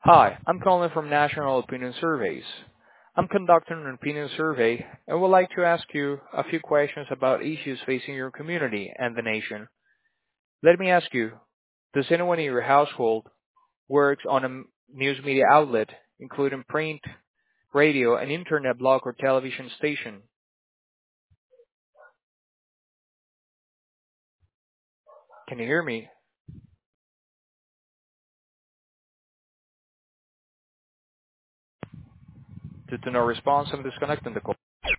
Hi, I'm calling from National Opinion Surveys. I'm conducting an opinion survey and would like to ask you a few questions about issues facing your community and the nation. Let me ask you, does anyone in your household work on a news media outlet, including print, radio, and internet blog or television station? Can you hear me? Due to no response, I'm disconnecting the call.